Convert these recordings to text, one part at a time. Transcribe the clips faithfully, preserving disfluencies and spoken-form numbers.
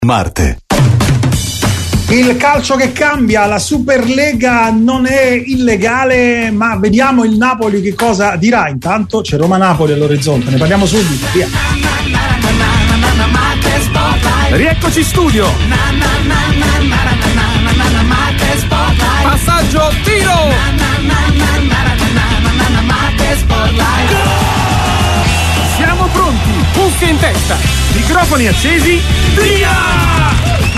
Marte. Il calcio che cambia, la Superlega non è illegale, ma vediamo il Napoli che cosa dirà. Intanto c'è Roma-Napoli all'orizzonte, ne parliamo subito, via. Rieccoci in studio. Passaggio, tiro. Siamo pronti, cuffie in testa, microfoni accesi, via!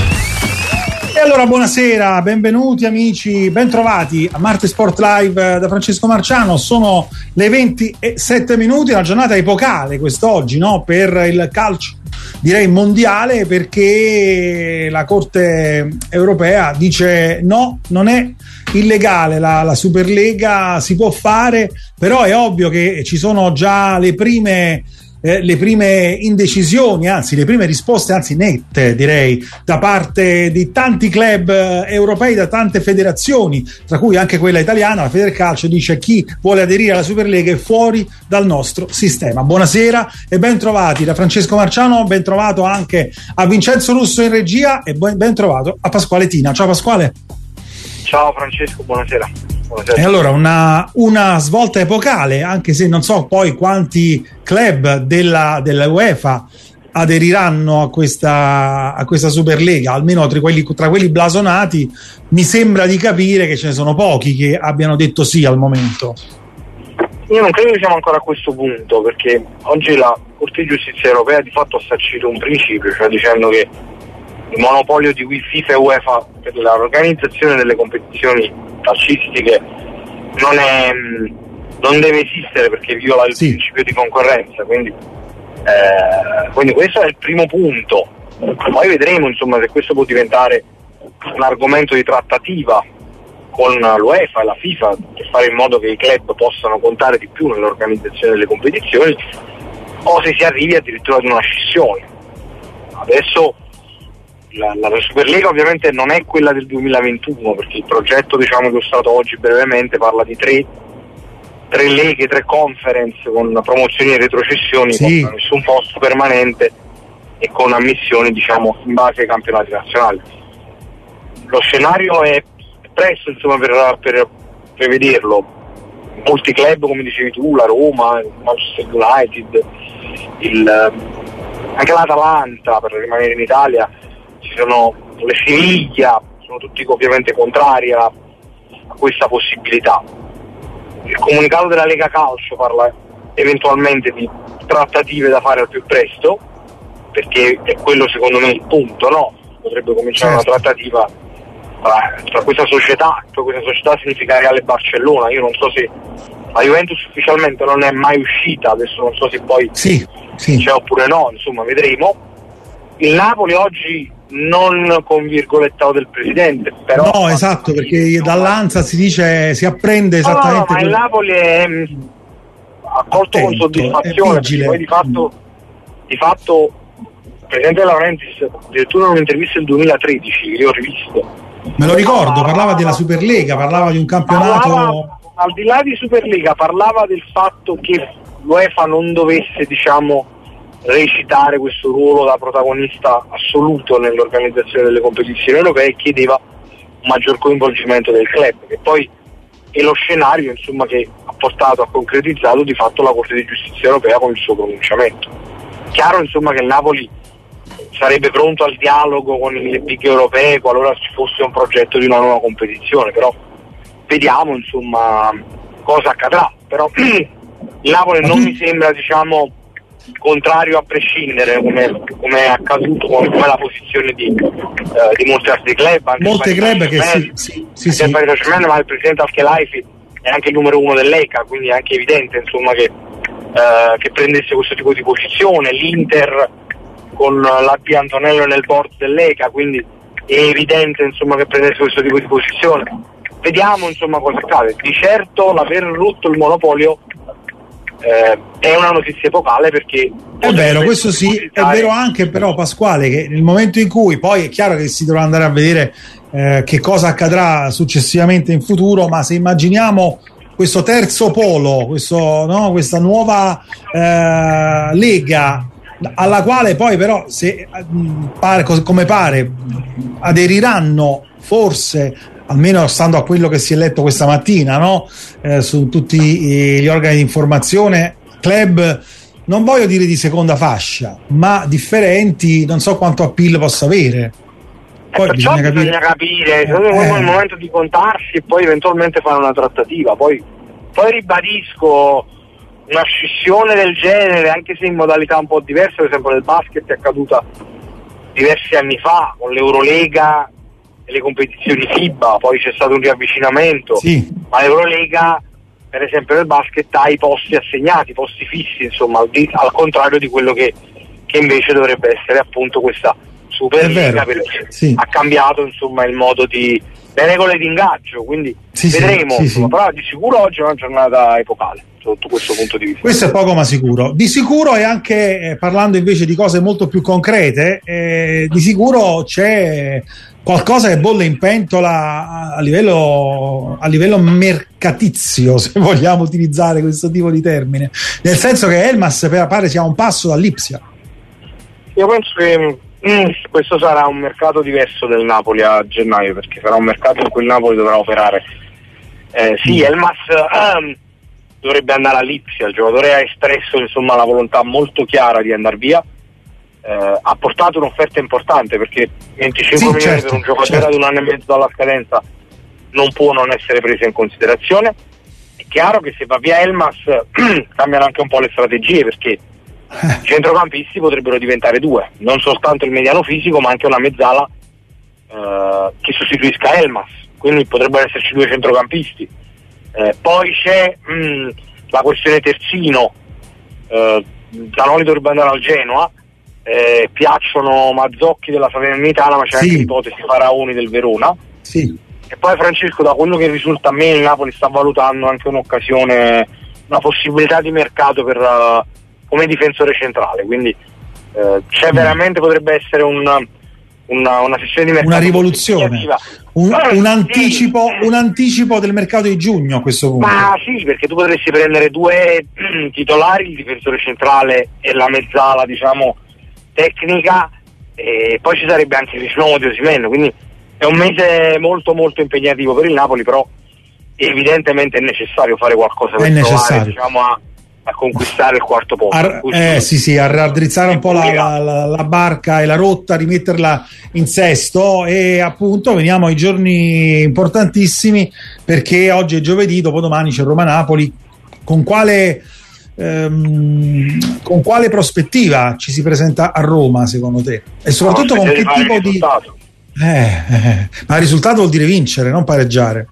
E allora buonasera, benvenuti amici, bentrovati a Marte Sport Live da Francesco Marciano. Sono le venti e sette minuti, una giornata epocale quest'oggi, no? Per il calcio, direi mondiale, perché la Corte europea dice no, non è illegale la, la Superlega, si può fare, però è ovvio che ci sono già le prime Eh, le prime indecisioni, anzi le prime risposte, anzi nette direi, da parte di tanti club eh, europei, da tante federazioni, tra cui anche quella italiana. La Federcalcio dice: chi vuole aderire alla Superlega è fuori dal nostro sistema. Buonasera e ben trovati da Francesco Marciano, ben trovato anche a Vincenzo Russo in regia e ben trovato a Pasquale Tina. Ciao Pasquale. Ciao Francesco, buonasera. Buonasera. E allora una, una svolta epocale, anche se non so poi quanti club della, della UEFA aderiranno a questa, a questa Superlega, almeno tra quelli, tra quelli blasonati mi sembra di capire che ce ne sono pochi che abbiano detto sì al momento. Io non credo che siamo ancora a questo punto, perché oggi la Corte di Giustizia Europea di fatto ha sancito un principio, cioè dicendo che il monopolio di cui FIFA e UEFA per l'organizzazione delle competizioni calcistiche non è non deve esistere, perché viola il sì. principio di concorrenza, quindi, eh, quindi questo è il primo punto. Poi vedremo insomma se questo può diventare un argomento di trattativa con l'UEFA e la FIFA per fare in modo che i club possano contare di più nell'organizzazione delle competizioni, o se si arrivi addirittura ad una scissione. Adesso La, la Superlega ovviamente non è quella del duemilaventuno, perché il progetto, diciamo, che ho stato oggi brevemente parla di tre, tre leghe, tre conference con promozioni e retrocessioni, sì. con nessun posto permanente e con ammissioni, diciamo, in base ai campionati nazionali. Lo scenario è presto insomma per, per prevederlo. Molti club, come dicevi tu, la Roma, il Manchester United, il, anche l'Atalanta, per rimanere in Italia, ci sono le Siviglia, sono tutti ovviamente contrari a, a questa possibilità. Il comunicato della Lega Calcio parla eventualmente di trattative da fare al più presto, perché è quello secondo me il punto, no? Potrebbe cominciare certo. una trattativa tra, tra questa società, tra questa società significa Reale Barcellona. Io non so se la Juventus ufficialmente non è mai uscita, adesso non so se poi sì, sì. c'è oppure no, insomma vedremo. Il Napoli oggi non con virgolettato del presidente, però no, esatto, perché dall'Ansa si dice, si apprende esattamente. No, no, no, ma il Napoli è mh, accolto attento, con soddisfazione, perché poi di fatto di fatto il presidente Laurentiis addirittura in un'intervista del duemilatredici, io ho rivisto, me lo ricordo, parlava, parlava della Superlega, parlava di un campionato, parlava, al di là di Superlega, parlava del fatto che l'UEFA non dovesse, diciamo, recitare questo ruolo da protagonista assoluto nell'organizzazione delle competizioni europee, e chiedeva un maggior coinvolgimento del club, che poi è lo scenario insomma che ha portato, ha concretizzato di fatto la Corte di Giustizia Europea con il suo pronunciamento. Chiaro insomma che il Napoli sarebbe pronto al dialogo con le big europee qualora ci fosse un progetto di una nuova competizione, però vediamo insomma cosa accadrà. Però il Napoli non mi sembra, diciamo, contrario a prescindere, come, come è accaduto con la posizione di, eh, di molti altri club, anche molte club che sì, sì, sì, sì. ma il presidente Al-Khelaifi è anche il numero uno dell'E C A, quindi è anche evidente insomma che, eh, che prendesse questo tipo di posizione. L'Inter con l'A P Antonello nel board dell'E C A, quindi è evidente insomma che prendesse questo tipo di posizione. Vediamo insomma cosa accade. Di certo l'aver rotto il monopolio Eh, è una notizia epocale, perché è vero, questo sì, è vero anche però Pasquale che nel momento in cui poi è chiaro che si dovrà andare a vedere eh, che cosa accadrà successivamente in futuro, ma se immaginiamo questo terzo polo, questo, no, questa nuova eh, lega alla quale poi però, se pare, come pare, aderiranno forse, almeno stando a quello che si è letto questa mattina, no? Eh, su tutti gli organi di informazione, club, non voglio dire di seconda fascia, ma differenti, non so quanto appeal possa avere. Poi eh, bisogna capire, bisogna capire eh, è il momento di contarsi e poi eventualmente fare una trattativa. Poi, poi ribadisco, una scissione del genere, anche se in modalità un po' diverse, per esempio nel basket è accaduta diversi anni fa con l'Eurolega e le competizioni FIBA, poi c'è stato un riavvicinamento, sì. Ma l'Eurolega, per esempio nel basket, ha i posti assegnati, posti fissi, insomma, al, di, al contrario di quello che, che invece dovrebbe essere appunto questa Superliga, perché sì. ha cambiato insomma il modo di, le regole di ingaggio, quindi sì, vedremo, sì, insomma, sì. Però di sicuro oggi è una giornata epocale sotto questo punto di vista. Questo è poco ma sicuro. Di sicuro, e anche eh, parlando invece di cose molto più concrete, eh, di sicuro c'è qualcosa che bolle in pentola a livello, a livello mercatizio, se vogliamo utilizzare questo tipo di termine, nel senso che Elmas pare sia un passo dall'Ipsia. Io penso che mm, questo sarà un mercato diverso del Napoli a gennaio, perché sarà un mercato in cui il Napoli dovrà operare. Eh, sì, mm. Elmas ehm, dovrebbe andare all'Ipsia, il giocatore ha espresso insomma la volontà molto chiara di andare via. Eh, ha portato un'offerta importante, perché venticinque sì, milioni certo, per un giocatore certo. ad un anno e mezzo dalla scadenza non può non essere presa in considerazione. È chiaro che se va via Elmas cambiano anche un po' le strategie, perché i centrocampisti potrebbero diventare due, non soltanto il mediano fisico ma anche una mezzala eh, che sostituisca Elmas, quindi potrebbero esserci due centrocampisti. Eh, poi c'è mh, la questione terzino, eh, Zanoli dovrebbe andare al Genoa. Eh, piacciono Mazzocchi della Salernitana, ma c'è sì. anche l'ipotesi Faraoni del Verona. Sì. E poi Francesco, da quello che risulta a me, il Napoli sta valutando anche un'occasione, una possibilità di mercato per uh, come difensore centrale, quindi uh, c'è mm. veramente, potrebbe essere un, una, una sessione di mercato, una rivoluzione, un, un, anticipo, sì. un anticipo del mercato di giugno a questo punto. Ma sì, perché tu potresti prendere due titolari, il difensore centrale e la mezzala, diciamo, tecnica, e poi ci sarebbe anche il rinnovo di Osimhen, quindi è un mese molto molto impegnativo per il Napoli, però evidentemente è necessario fare qualcosa per provare, diciamo, a, a conquistare il quarto posto. A, eh, sì sì, a raddrizzare un po' la, la, la barca e la rotta, rimetterla in sesto, e appunto veniamo ai giorni importantissimi, perché oggi è giovedì, dopodomani c'è Roma-Napoli. Con quale Ehm, con quale prospettiva ci si presenta a Roma secondo te? E soprattutto no, con che tipo di eh, eh, ma il risultato vuol dire vincere, non pareggiare.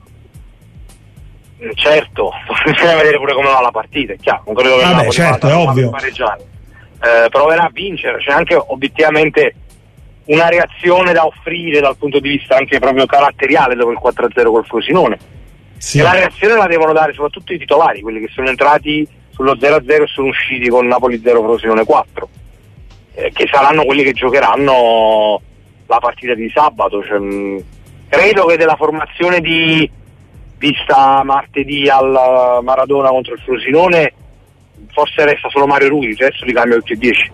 Certo, bisogna vedere pure come va la partita, è chiaro, non credo che Vabbè, certo, è ovvio. Pareggiare. Eh, proverà a vincere, c'è anche obiettivamente una reazione da offrire dal punto di vista anche proprio caratteriale dopo il quattro a zero col Frosinone. Sì. E la reazione la devono dare soprattutto i titolari, quelli che sono entrati sullo zero a zero e sono usciti con Napoli zero Frosinone quattro, eh, che saranno quelli che giocheranno la partita di sabato. Cioè, mh, credo che della formazione di vista martedì al Maradona contro il Frosinone forse resta solo Mario Rui, il resto li cambia tutti e dieci.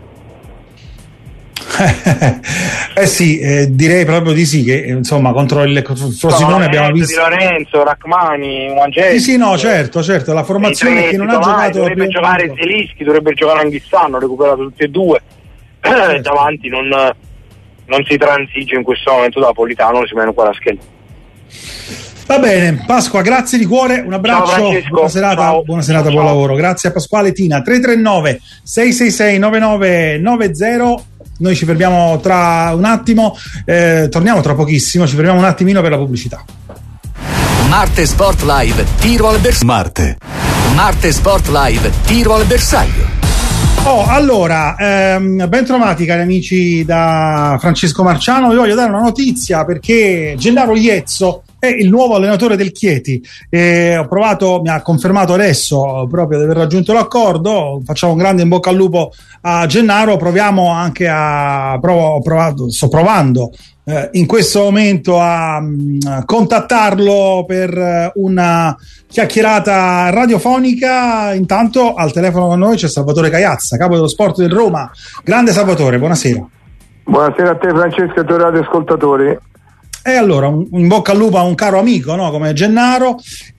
eh sì, eh, direi proprio di sì, che insomma contro il Frosinone no, abbiamo visto Di Lorenzo, Rachmani, Mangelli. Sì, sì, no, certo, certo, la formazione che non ha giocato, dovrebbe giocare Zelischi, dovrebbe giocare Anghissano, hanno recuperato tutti e due. Certo. Davanti non, non si transige in questo momento da Napolitano, si meno qua la scheda. Va bene, Pasqua, grazie di cuore, un abbraccio, buona serata, ciao. buona serata, ciao. Buon lavoro. Grazie a Pasquale Tina. Tre tre nove sei sei sei nove nove nove zero. Noi ci fermiamo tra un attimo, eh, torniamo tra pochissimo, ci fermiamo un attimino per la pubblicità. Marte Sport Live, tiro al bersaglio. Marte. Marte Sport Live, tiro al bersaglio. Oh, allora, ehm, ben trovati cari amici da Francesco Marciano. Vi voglio dare una notizia, perché Gennaro Liezzo è il nuovo allenatore del Chieti. E ho provato, mi ha confermato adesso proprio di aver raggiunto l'accordo. Facciamo un grande in bocca al lupo a Gennaro. Proviamo anche a provo, ho provato, sto provando eh, in questo momento a, a contattarlo per una chiacchierata radiofonica. Intanto al telefono con noi c'è Salvatore Caiazza, capo dello sport del Roma. Grande Salvatore, buonasera. Buonasera a te Francesco e a tutti i radioascoltatori. E allora, un, in bocca al lupo a un caro amico, no? Come Gennaro.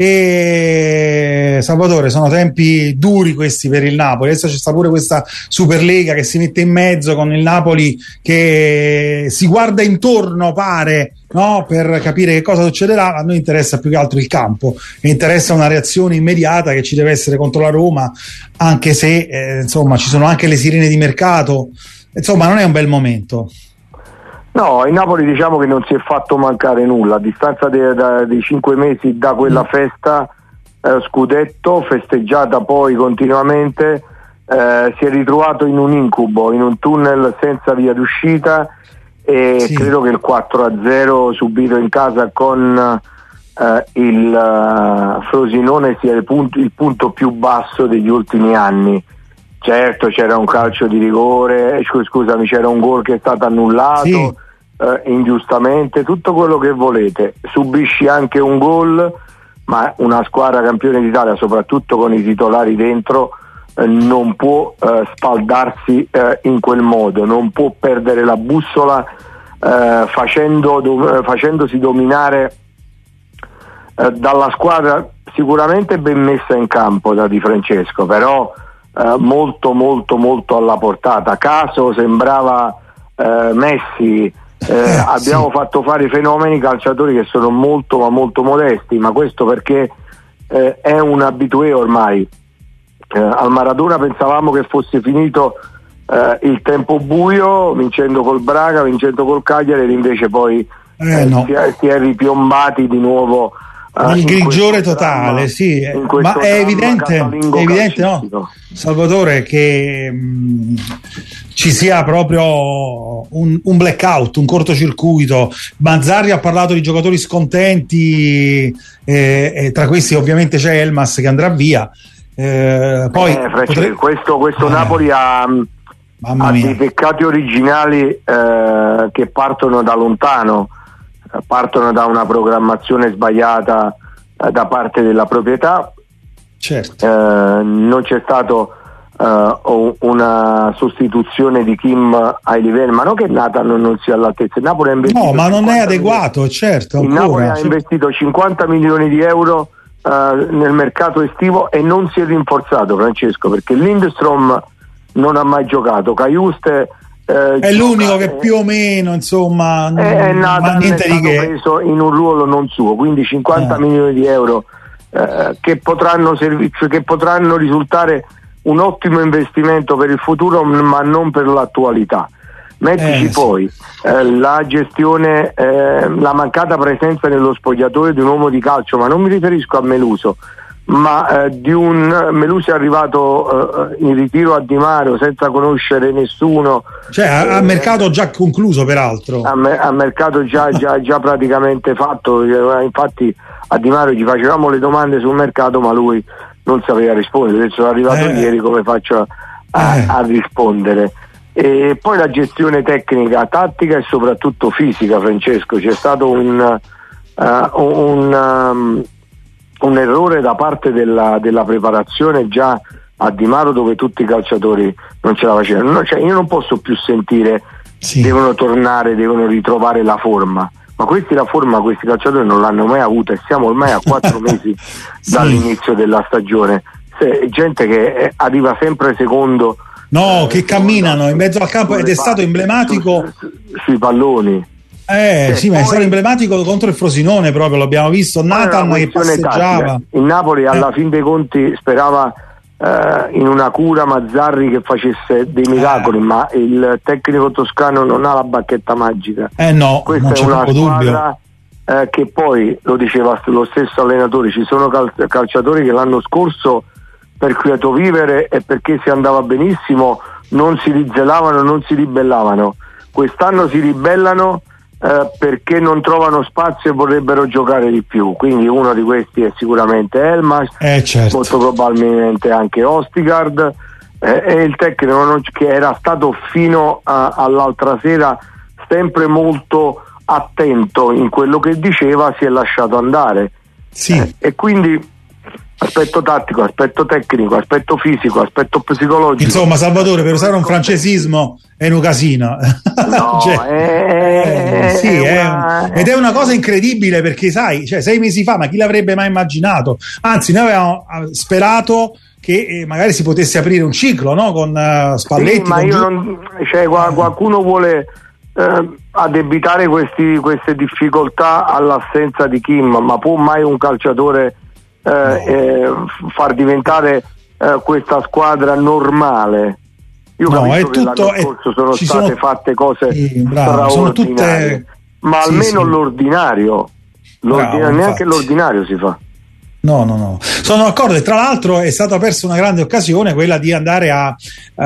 E Salvatore, sono tempi duri questi per il Napoli. Adesso c'è sta pure questa Superlega che si mette in mezzo con il Napoli che si guarda intorno, pare, no? Per capire che cosa succederà. A noi interessa più che altro il campo e interessa una reazione immediata che ci deve essere contro la Roma, anche se eh, insomma ci sono anche le sirene di mercato. Insomma, non è un bel momento. No, il Napoli diciamo che non si è fatto mancare nulla, a distanza di cinque mesi da quella festa eh, scudetto, festeggiata poi continuamente, eh, si è ritrovato in un incubo, in un tunnel senza via d'uscita e sì. Credo che il quattro a zero subito in casa con eh, il uh, Frosinone sia il punto, il punto più basso degli ultimi anni. Certo, c'era un calcio di rigore, scusami, c'era un gol che è stato annullato, sì. eh, ingiustamente, tutto quello che volete. Subisci anche un gol, ma una squadra campione d'Italia, soprattutto con i titolari dentro, eh, non può eh, spaldarsi eh, in quel modo, non può perdere la bussola eh, facendo, do, facendosi dominare eh, dalla squadra sicuramente ben messa in campo da Di Francesco, però Uh, molto molto molto alla portata. Caso sembrava uh, Messi, uh, eh, abbiamo sì. fatto fare fenomeni calciatori che sono molto ma molto modesti, ma questo perché uh, è un abitué ormai. Uh, al Maradona pensavamo che fosse finito uh, il tempo buio, vincendo col Braga, vincendo col Cagliari, ed invece poi eh, uh, no. si, è, si è ripiombati di nuovo. Uh, il grigiore totale, dramma, sì, ma è evidente, è evidente no, Salvatore, che mh, ci sia proprio un, un blackout, un cortocircuito. Mazzarri ha parlato di giocatori scontenti, eh, e tra questi ovviamente c'è Elmas che andrà via. Eh, poi eh, Frecce, potre... questo, questo eh, Napoli ha, ha dei peccati originali eh, che partono da lontano. Partono da una programmazione sbagliata eh, da parte della proprietà. Certo. Eh, non c'è stato eh, una sostituzione di Kim ai livelli, ma non che Nathan non sia all'altezza. Il Napoli ha investito no, ma non è adeguato, milioni. Certo. Il ancora. Napoli ha investito cinquanta milioni di euro eh, nel mercato estivo e non si è rinforzato, Francesco, perché Lindstrom non ha mai giocato, Caiuste Eh, è l'unico che più o meno insomma è, è ma niente è di che preso in un ruolo non suo, quindi cinquanta eh. milioni di euro eh, che potranno servi- che potranno risultare un ottimo investimento per il futuro, ma non per l'attualità. Mettici eh, poi sì. eh, la gestione, eh, la mancata presenza nello spogliatoio di un uomo di calcio, ma non mi riferisco a Meluso, ma eh, di un Melusi è arrivato eh, in ritiro a Di Mario senza conoscere nessuno, cioè a, a mercato già concluso peraltro a, me, a mercato già, già, già praticamente fatto. Infatti a Di Mario gli facevamo le domande sul mercato, ma lui non sapeva rispondere. Adesso è arrivato eh. ieri, come faccio a, eh. a rispondere? E poi la gestione tecnica, tattica e soprattutto fisica, Francesco, c'è stato un uh, un um, un errore da parte della, della preparazione già a Di Mario, dove tutti i calciatori non ce la facevano. No, cioè io non posso più sentire sì. devono tornare, devono ritrovare la forma, ma questi la forma questi calciatori non l'hanno mai avuta e siamo ormai a quattro mesi sì. dall'inizio della stagione. Se, gente che arriva sempre secondo, no, eh, che camminano in mezzo al campo, ed è stato emblematico su, su, sui palloni. Eh, eh sì, ma è stato emblematico contro il Frosinone, proprio l'abbiamo visto. Nathan che passeggiava. Il Napoli alla eh. fin dei conti sperava eh, in una cura Mazzarri che facesse dei miracoli, eh. ma il tecnico toscano non ha la bacchetta magica. Eh no, questa non è c'è una dubbio. squadra eh, che poi, lo diceva lo stesso allenatore, ci sono cal- calciatori che l'anno scorso per quieto vivere e perché si andava benissimo non si rizelavano, non si ribellavano. Quest'anno si ribellano eh, perché non trovano spazio e vorrebbero giocare di più. Quindi uno di questi è sicuramente Elmas, eh, certo. molto probabilmente anche Ostigard, eh, e il tecnico non, che era stato fino a, all'altra sera sempre molto attento in quello che diceva, si è lasciato andare. Sì. Eh, e quindi aspetto tattico, aspetto tecnico, aspetto fisico, aspetto psicologico. Insomma, Salvatore, per usare un francesismo, è un casino. No, cioè, è, eh, sì, è una, è, ed è una cosa incredibile, perché sai, cioè, sei mesi fa, ma chi l'avrebbe mai immaginato? Anzi, noi avevamo sperato che eh, magari si potesse aprire un ciclo, no? Con uh, Spalletti. Sì, ma con io Giu- non, cioè, qualcuno vuole eh, addebitare questi, queste difficoltà all'assenza di Kim, ma può mai un calciatore Eh, no. eh, far diventare eh, questa squadra normale? Io no, capisco è che tutto, l'anno scorso sono ci state sono, fatte cose sì, bravo, sono tutte, ma sì, almeno sì. l'ordinario, l'ordinario Bravo, neanche infatti. l'ordinario si fa. No, no, no, sono d'accordo, e tra l'altro è stata persa una grande occasione, quella di andare a, uh,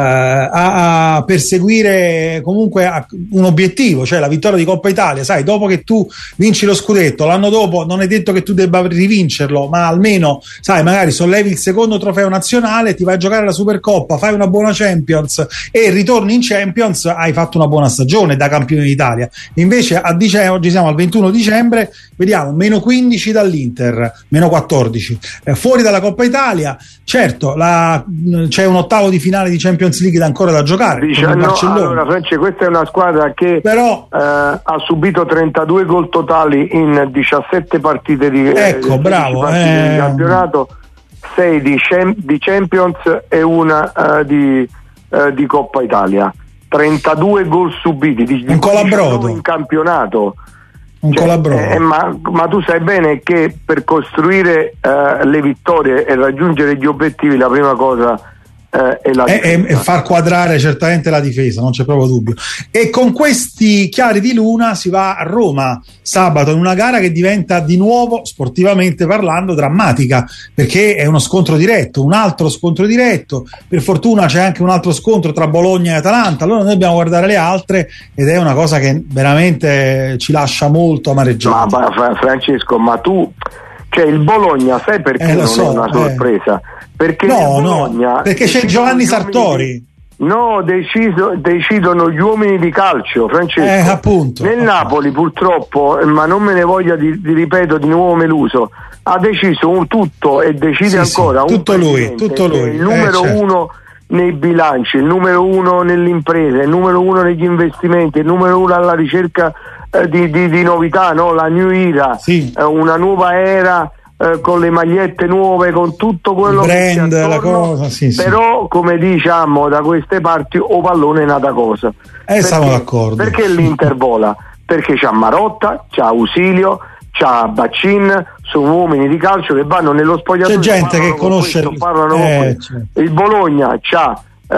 a, a perseguire comunque a un obiettivo, cioè la vittoria di Coppa Italia. Sai, dopo che tu vinci lo scudetto, l'anno dopo non è detto che tu debba rivincerlo, ma almeno, sai, magari sollevi il secondo trofeo nazionale, ti vai a giocare la Supercoppa, fai una buona Champions e ritorni in Champions, hai fatto una buona stagione da campione d'Italia. Invece a dicembre, oggi siamo al ventuno dicembre, vediamo meno quindici dall'Inter, meno quattordici eh, fuori dalla Coppa Italia. Certo, la, c'è un ottavo di finale di Champions League da ancora da giocare. Dice, no, allora, Francesco, questa è una squadra che però eh, ha subito trentadue gol totali in diciassette partite di, ecco, eh, bravo, partite eh, di campionato, sei di, Cem- di Champions e una uh, di, uh, di Coppa Italia. trentadue gol subiti, di, un colabrodo in campionato. Un cioè, colabrodo. Eh, ma, ma tu sai bene che per costruire uh, le vittorie e raggiungere gli obiettivi la prima cosa uh, è la e, e far quadrare certamente la difesa, non c'è proprio dubbio. E con questi chiari di luna si va a Roma sabato in una gara che diventa di nuovo, sportivamente parlando, drammatica, perché è uno scontro diretto, un altro scontro diretto. Per fortuna c'è anche un altro scontro tra Bologna e Atalanta, allora noi dobbiamo guardare le altre, ed è una cosa che veramente ci lascia molto amareggiati. Ma, ma Francesco, ma tu, cioè il Bologna, sai perché eh, non so, è una sorpresa? Eh. Perché no, Bologna, no, perché c'è Giovanni Sartori. No, deciso, decidono gli uomini di calcio, Francesco. Eh, appunto, Nel appunto. Napoli purtroppo, ma non me ne voglia di, di ripeto di nuovo Meluso, ha deciso un tutto e decide sì, ancora sì, un tutto lui, tutto lui. il numero eh, certo. uno nei bilanci, il numero uno nell'impresa, il numero uno negli investimenti, il numero uno alla ricerca eh, di, di, di novità, no? La New Era, sì. eh, una nuova era eh, con le magliette nuove, con tutto quello il brand, che c'è la attorno, cosa, sì, però sì. Come diciamo da queste parti o pallone è nata cosa. Eh, perché, siamo d'accordo. Perché l'Inter vola? Perché c'ha Marotta, c'ha Ausilio, c'ha Baccin, sono uomini di calcio che vanno nello spogliatoio. C'è gente che conosce questo, parlano eh, con certo. Il Bologna c'ha uh,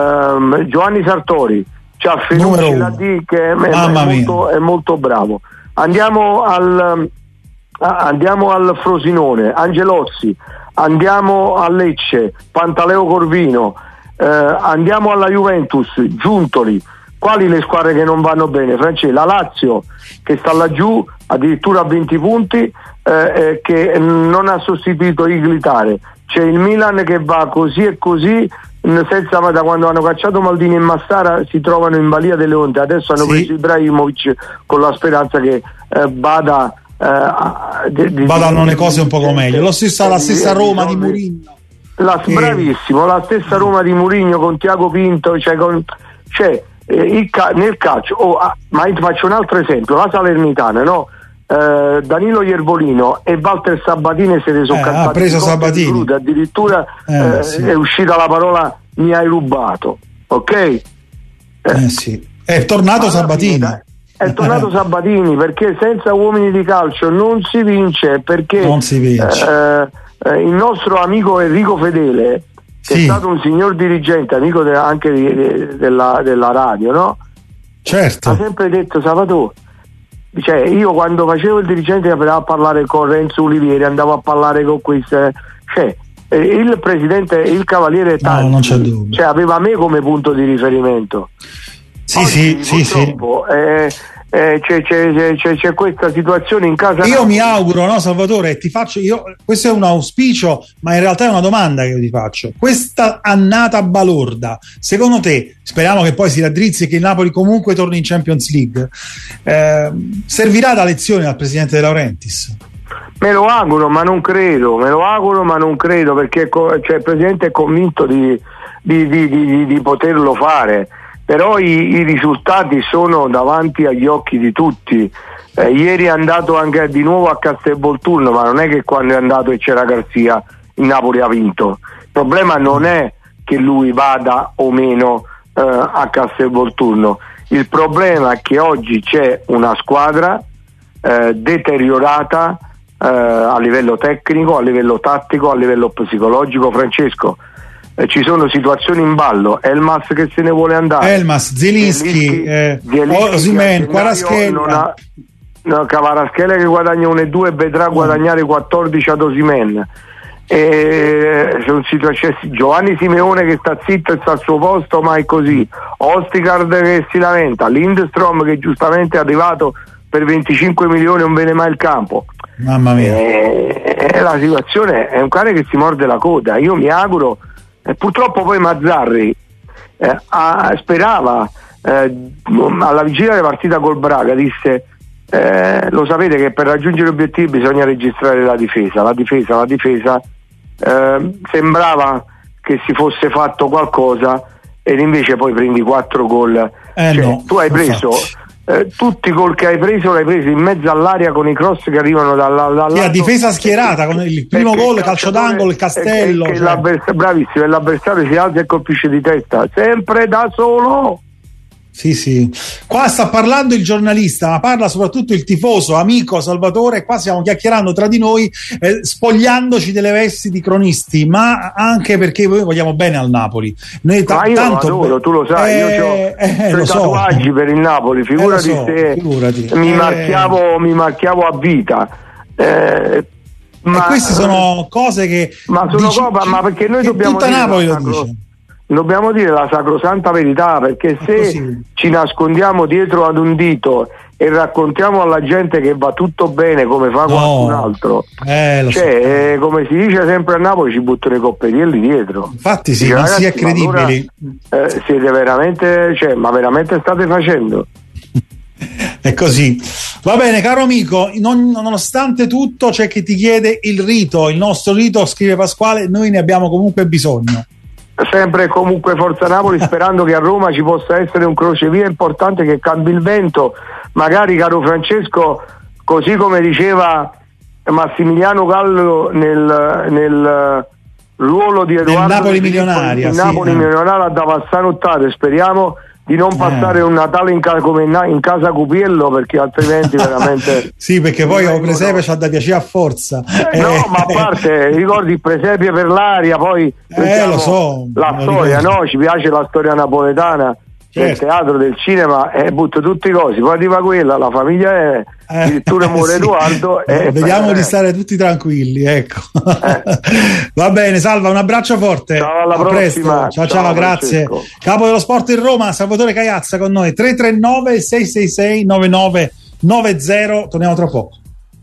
um, Giovanni Sartori, c'ha Fenucci Ladì che è, è, è, molto, è molto bravo. Andiamo al andiamo al Frosinone, Angelozzi, andiamo a Lecce, Pantaleo Corvino, eh, andiamo alla Juventus, Giuntoli. Quali le squadre che non vanno bene, Francesco? La Lazio che sta laggiù addirittura a venti punti, eh, eh, che non ha sostituito Iglitare. C'è il Milan che va così e così, senza, da quando hanno cacciato Maldini e Massara si trovano in balia delle onde. Adesso hanno sì. preso Ibrahimovic con la speranza che eh, vada Uh, di, di, vadano le cose un poco meglio. Lo stesso, la stessa Roma di Mourinho, la, che... bravissimo, la stessa Roma di Mourinho con Tiago Pinto, cioè, con, cioè eh, il ca- nel calcio oh, ah, ma ti faccio un altro esempio, la Salernitana, no? Eh, Danilo Iervolino e Walter Sabatini se ne sono eh, cantati ha preso Sabatini crude, addirittura eh, eh, sì. è uscita la parola mi hai rubato, ok? Eh, eh sì, è tornato Sabatini fine, è tornato Sabatini, perché senza uomini di calcio non si vince, perché non si vince. Eh, eh, il nostro amico Enrico Fedele, che sì. è stato un signor dirigente, amico de- anche di, de- della, della radio, no? Certo. Ha sempre detto, Salvatore, cioè io quando facevo il dirigente andavo a parlare con Renzo Olivieri, andavo a parlare con queste, cioè eh, il presidente, il cavaliere Tanti, no, non c'è dubbio. Cioè aveva me come punto di riferimento. Sì, Oggi, sì, sì, sì. Eh, eh, c'è, c'è, c'è, c'è questa situazione in casa. Io mi auguro, no Salvatore, ti faccio io, questo è un auspicio, ma in realtà è una domanda che io ti faccio. Questa annata balorda, secondo te, speriamo che poi si raddrizzi e che il Napoli comunque torni in Champions League, eh, servirà da lezione al presidente De Laurentiis? Me lo auguro, ma non credo, me lo auguro, ma non credo, perché cioè, il presidente è convinto di, di, di, di, di poterlo fare. Però i, i risultati sono davanti agli occhi di tutti. Eh, ieri è andato anche di nuovo a Castelvolturno, ma non è che quando è andato e c'era Garzia il Napoli ha vinto. Il problema non è che lui vada o meno eh, a Castelvolturno, il problema è che oggi c'è una squadra eh, deteriorata eh, a livello tecnico, a livello tattico, a livello psicologico. Francesco, Eh, ci sono situazioni in ballo, Elmas che se ne vuole andare, Elmas, Zielinski, eh, Osimhen, Kvaratskhelia, no, Kvaratskhelia che guadagna uno e due e vedrà mm. guadagnare quattordici ad Osimhen, e, sono situazioni, Giovanni Simeone che sta zitto e sta al suo posto, ma è così, Ostigard che si lamenta, Lindstrom che giustamente è arrivato per venticinque milioni, non vede mai il campo. Mamma mia, e, e la situazione è un cane che si morde la coda. Io mi auguro. Eh, purtroppo poi Mazzarri eh, ha, sperava eh, alla vigilia della partita col Braga, disse eh, lo sapete che per raggiungere gli obiettivi bisogna registrare la difesa, la difesa, la difesa eh, sembrava che si fosse fatto qualcosa ed invece poi prendi quattro gol, eh cioè, no, tu hai preso Eh, tutti i gol che hai preso l'hai preso in mezzo all'aria con i cross che arrivano dalla, dalla sì, a difesa schierata con il primo gol, calcio d'angolo, il Castello, e, e, cioè. Bravissimo, e l'avversario si alza e colpisce di testa sempre da solo. Sì, sì. Qua sta parlando il giornalista, ma parla soprattutto il tifoso, amico Salvatore, e qua stiamo chiacchierando tra di noi, eh, spogliandoci delle vesti di cronisti, ma anche perché noi vogliamo bene al Napoli. Noi ta- ma io tanto lo adoro, tu lo sai, eh, io ho eh, i tatuaggi so. per il Napoli, figurati eh, so, se figurati. Mi, eh. marchiavo, mi marchiavo a vita. Eh, ma, e queste sono cose che... Ma sono dici, cose, ma perché noi dobbiamo... Tutta Napoli lo dice. Dobbiamo dire la sacrosanta verità, perché se così ci nascondiamo dietro ad un dito e raccontiamo alla gente che va tutto bene come fa no. qualcun altro, eh, cioè so. eh, come si dice sempre a Napoli, ci buttano i copperielli dietro. Infatti sì, non si è credibili. Allora, eh, siete veramente, cioè, ma veramente state facendo? È così. Va bene, caro amico, non, nonostante tutto c'è chi ti chiede il rito, il nostro rito, scrive Pasquale, noi ne abbiamo comunque bisogno. Sempre comunque Forza Napoli, sperando che a Roma ci possa essere un crocevia importante che cambi il vento, magari, caro Francesco, così come diceva Massimiliano Gallo nel, nel ruolo di Edoardo nel Napoli milionaria, il sì, Napoli no. milionaria da passanottate, speriamo di non passare eh. un Natale in, ca- come in, in casa Cupiello, perché altrimenti veramente sì, perché poi il presepe c'ha da piacere a forza eh, no eh. ma a parte ricordi il presepe per l'aria, poi eh, lo so, la storia ricordo. No, ci piace la storia napoletana, certo. Del teatro, del cinema, e eh, butto tutti i cosi, poi arriva quella, la famiglia è eh, addirittura muore sì. Edoardo eh, vediamo eh. di stare tutti tranquilli, ecco eh. Va bene, Salva, un abbraccio forte, ciao, alla a prossima. Presto. ciao ciao, ciao grazie. Capo dello sport in Roma Salvatore Caiazza con noi, tre tre nove sei sei sei nove nove nove zero, torniamo tra poco.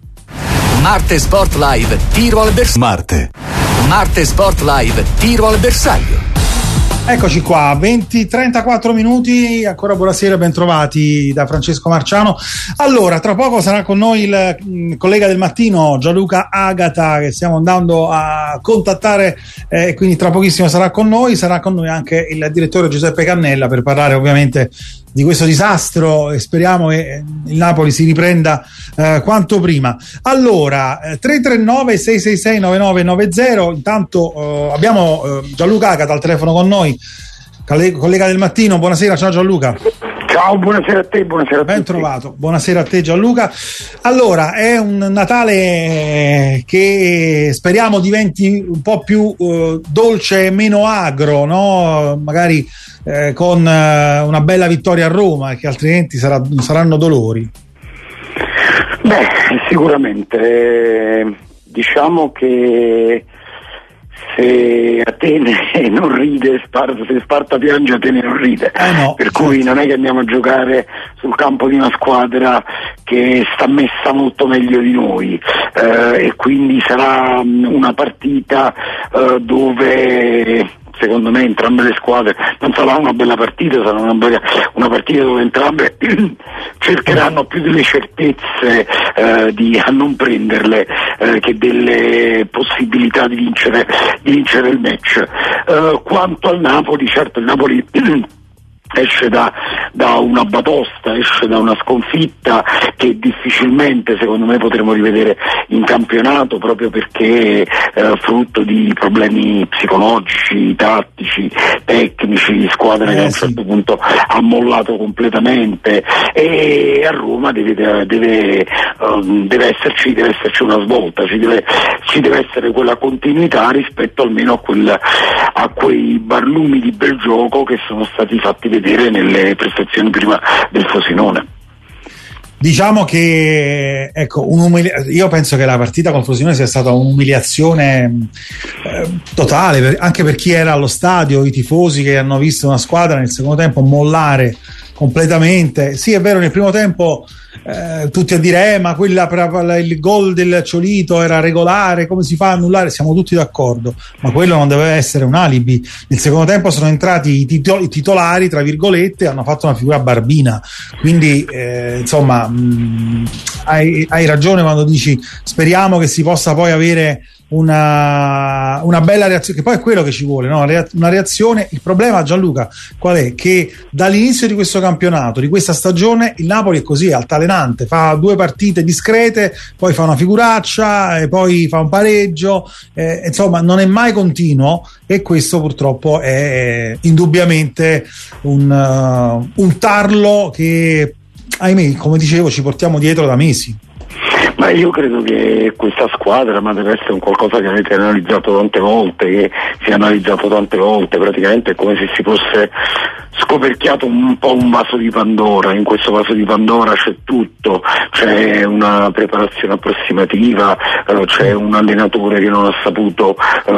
Marte Sport Live, tiro al bersaglio. Marte Marte Sport Live, tiro al bersaglio. Eccoci qua, venti trentaquattro minuti, ancora buonasera, ben trovati da Francesco Marciano. Allora, tra poco sarà con noi il mh, collega del mattino Gianluca Agata, che stiamo andando a contattare, e eh, quindi tra pochissimo sarà con noi. Sarà con noi anche il direttore Giuseppe Cannella per parlare ovviamente di questo disastro, e speriamo che il Napoli si riprenda eh, quanto prima. Allora, eh, tre tre nove sei sei sei nove nove nove zero, intanto eh, abbiamo eh, Gianluca Agata al telefono con noi, collega del mattino. Buonasera, ciao Gianluca. Ciao, buonasera a te, buonasera a ben tutti. trovato, buonasera a te Gianluca. Allora, è un Natale che speriamo diventi un po' più uh, dolce e meno agro, no? Magari eh, con uh, una bella vittoria a Roma, che altrimenti sarà, saranno dolori. Beh, sicuramente, eh, diciamo che se Atene non ride, Sparta, se Sparta piange Atene non ride, eh no, per cui certo. non è che andiamo a giocare sul campo di una squadra che sta messa molto meglio di noi, eh, e quindi sarà una partita eh, dove secondo me entrambe le squadre non sarà una bella partita, sarà una, bella, una partita dove entrambe cercheranno più delle certezze eh, di a non prenderle eh, che delle possibilità di vincere, di vincere il match. Eh, quanto al Napoli, certo il Napoli esce da, da una batosta, esce da una sconfitta che difficilmente secondo me potremo rivedere in campionato, proprio perché eh, frutto di problemi psicologici, tattici, tecnici, squadra eh, che a un certo sì. punto ha mollato completamente, e a Roma deve, deve, um, deve, esserci, deve esserci una svolta, ci deve, ci deve essere quella continuità rispetto almeno a, quel, a quei barlumi di bel gioco che sono stati fatti vedere nelle prestazioni prima del Frosinone. Diciamo che ecco, io penso che la partita con Frosinone sia stata un'umiliazione eh, totale, per, anche per chi era allo stadio, i tifosi che hanno visto una squadra nel secondo tempo mollare completamente. Sì, è vero, nel primo tempo eh, tutti a dire eh, ma quella, il gol del Ciolito era regolare, come si fa a annullare? Siamo tutti d'accordo, ma quello non deve essere un alibi. Nel secondo tempo sono entrati i, titol- i titolari, tra virgolette, e hanno fatto una figura barbina, quindi eh, insomma mh, hai, hai ragione quando dici speriamo che si possa poi avere una, una bella reazione, che poi è quello che ci vuole, no? Una reazione. Il problema, Gianluca, qual è? Che dall'inizio di questo campionato, di questa stagione, il Napoli è così altalenante, fa due partite discrete, poi fa una figuraccia e poi fa un pareggio, eh, insomma non è mai continuo, e questo purtroppo è indubbiamente un, uh, un tarlo che, ahimè, come dicevo, ci portiamo dietro da mesi. Ma io credo che questa squadra, ma deve essere un qualcosa che avete analizzato tante volte, che si è analizzato tante volte, praticamente è come se si fosse scoperchiato un po' un vaso di Pandora. In questo vaso di Pandora c'è tutto, c'è una preparazione approssimativa, eh, c'è un allenatore che non ha saputo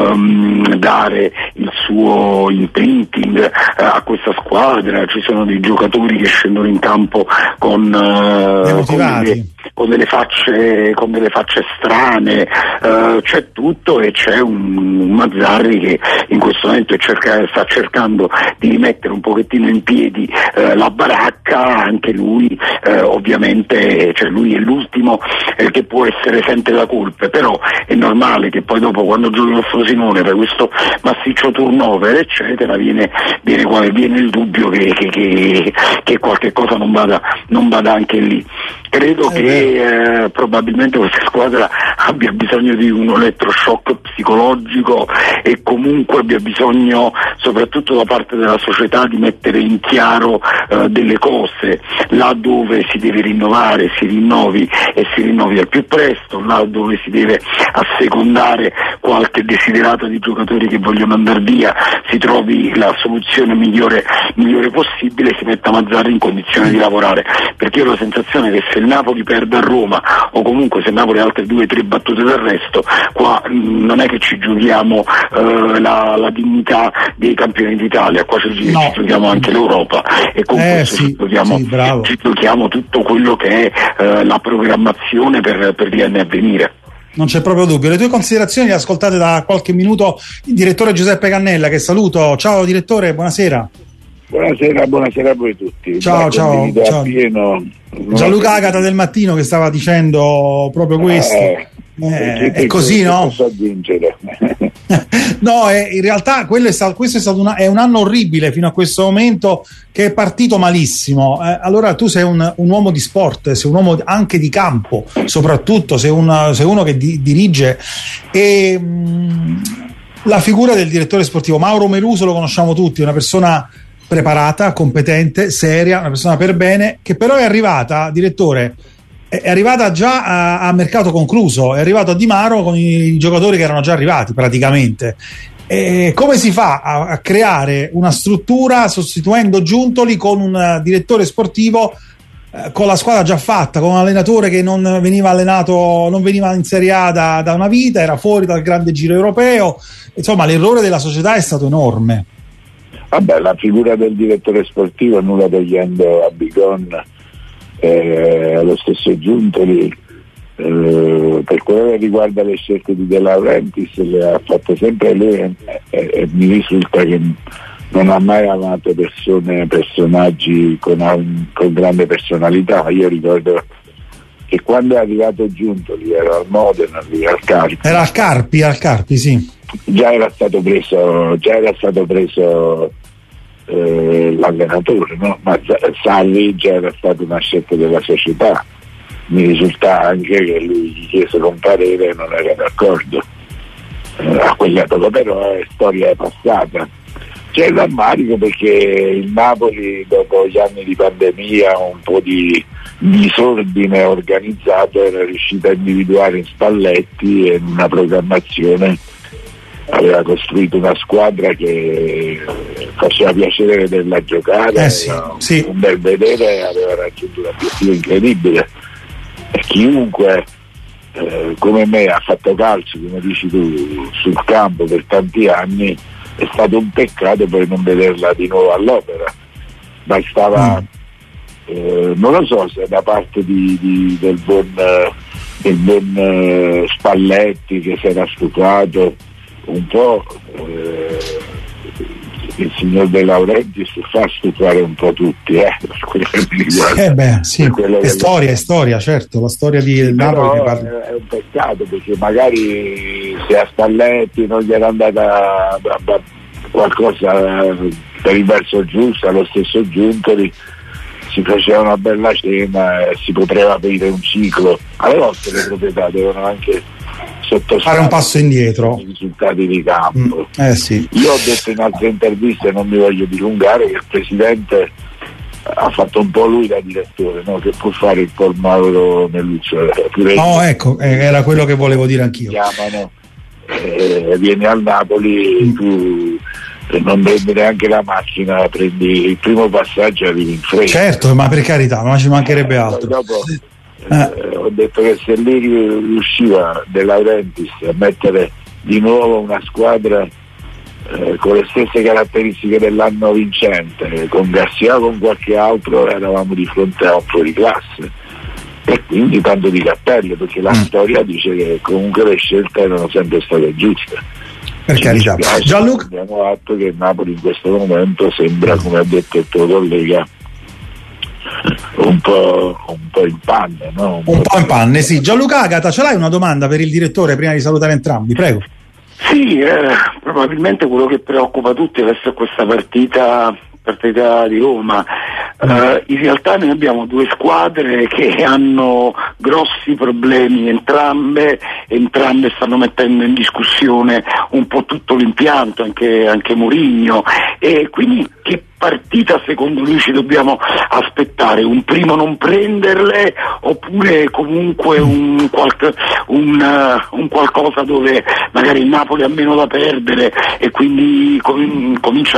um, dare il suo imprinting eh, a questa squadra, ci sono dei giocatori che scendono in campo con, uh, con, delle, con delle facce con delle facce strane, uh, c'è tutto, e c'è un, un Mazzarri che in questo momento è cerca, sta cercando di rimettere un pochettino in piedi uh, la baracca, anche lui uh, ovviamente, cioè lui è l'ultimo eh, che può essere esente da colpe, però è normale che poi dopo, quando giochi al Frosinone per questo massiccio turnover eccetera, viene, viene, viene il dubbio che, che, che, che qualche cosa non vada, non vada anche lì. Credo eh che eh, probabilmente questa squadra abbia bisogno di un elettroshock psicologico, e comunque abbia bisogno, soprattutto da parte della società, di mettere in chiaro eh, delle cose. Là dove si deve rinnovare si rinnovi, e si rinnovi al più presto. Là dove si deve assecondare qualche desiderato di giocatori che vogliono andare via, si trovi la soluzione migliore, migliore possibile, si metta Mazzarri in condizione di lavorare, perché io ho la sensazione che se il Napoli perde a Roma, o comunque se il Napoli ha altre due o tre battute d'arresto, qua mh, non è che ci giochiamo eh, la, la dignità dei campioni d'Italia, qua ci, no. ci giochiamo anche l'Europa, e con eh, questo sì, ci, giochiamo, sì, ci giochiamo tutto quello che è eh, la programmazione per, per gli anni a venire. Non c'è proprio dubbio. Le tue considerazioni le ascoltate da qualche minuto il direttore Giuseppe Cannella, che saluto. Ciao direttore, buonasera. Buonasera, buonasera a voi tutti. Ciao, ciao, ciao. Pieno. Gianluca Agata del Mattino che stava dicendo proprio questo. Eh, eh, è così, no? Posso aggiungere. No, è, in realtà quello è stato, questo è stato una, è un anno orribile fino a questo momento, che è partito malissimo. Eh, allora tu sei un, un uomo di sport, sei un uomo anche di campo, soprattutto sei, un, sei uno che di, dirige, e mh, la figura del direttore sportivo Mauro Meruso lo conosciamo tutti, una persona preparata, competente, seria, una persona per bene, che però è arrivata, direttore, è arrivata già a, a mercato concluso, è arrivato a Di Maro con i giocatori che erano già arrivati praticamente. E come si fa a, a creare una struttura sostituendo Giuntoli con un direttore sportivo eh, con la squadra già fatta, con un allenatore che non veniva allenato, non veniva in Serie A da, da una vita, era fuori dal grande giro europeo. Insomma, l'errore della società è stato enorme. Vabbè, la figura del direttore sportivo, nulla togliendo a Bigon, eh, allo stesso Giuntoli, eh, per quello che riguarda le scelte di De Laurentiis le ha fatte sempre lui e, e, e mi risulta che non ha mai amato persone, personaggi con, con grande personalità. Io ricordo che quando è arrivato Giuntoli era al Modena, lui al Carpi. Era al Carpi, al Carpi, sì. Già era stato preso, già era stato preso eh, l'allenatore, no? Ma Sarri già era stata una scelta della società. Mi risulta anche che lui gli chiese un parere e non era d'accordo. Eh, a quell'epoca però è storia passata. C'è il rammarico perché il Napoli, dopo gli anni di pandemia, un po' di disordine organizzato, era riuscito a individuare in Spalletti e in una programmazione aveva costruito una squadra che faceva piacere vederla giocare, eh sì, sì. un bel vedere, aveva raggiunto un obiettivo incredibile e chiunque eh, come me ha fatto calcio, come dici tu, sul campo per tanti anni, è stato un peccato poi non vederla di nuovo all'opera. Bastava mm. eh, non lo so se da parte di, di, del buon, del buon eh, Spalletti, che si era stufato un po', eh, il signor De Laurentiis fa stufare un po' tutti, eh, eh beh, sì. È storia, è storia, certo, la storia di sì, Napoli che parla. È un peccato perché magari se a Spalletti non gli era andata qualcosa per il verso giusto, allo stesso Giuntoli si faceva una bella cena e si poteva aprire un ciclo. Alle volte le proprietà devono anche fare un passo indietro i risultati di campo. Mm, eh sì. Io ho detto in altre interviste, non mi voglio dilungare, che il presidente ha fatto un po' lui da direttore, no? Che può fare il Paul Mauro Nelluzzo. No, ecco, era quello che volevo dire anch'io. Chiamano, eh, vieni al Napoli, mm. tu non prendi neanche la macchina, prendi il primo passaggio e arrivi in fretta. Certo, ma per carità, non ci mancherebbe altro. Dopo, Eh, ho detto che se lì riusciva De Laurentiis a mettere di nuovo una squadra eh, con le stesse caratteristiche dell'anno vincente, con Garcia o con qualche altro, eravamo di fronte a un fuoriclasse, e quindi tanto di cappello, perché la mm. storia dice che comunque le scelte erano sempre state giuste. Per carità. Gianluca, abbiamo atto che Napoli in questo momento sembra, come ha detto il tuo collega, un po', un po' in panne, no? Un, un po' in panne, sì. Gianluca Agata, ce l'hai una domanda per il direttore prima di salutare entrambi? Prego. Sì, eh, probabilmente quello che preoccupa tutti adesso è questa partita partita di Roma. Uh, in realtà noi abbiamo due squadre che hanno grossi problemi entrambe, entrambe stanno mettendo in discussione un po' tutto l'impianto, anche, anche Mourinho, e quindi che partita secondo lui ci dobbiamo aspettare? Un primo non prenderle oppure comunque un, qualche, un, uh, un qualcosa dove magari il Napoli ha meno da perdere e quindi com- comincia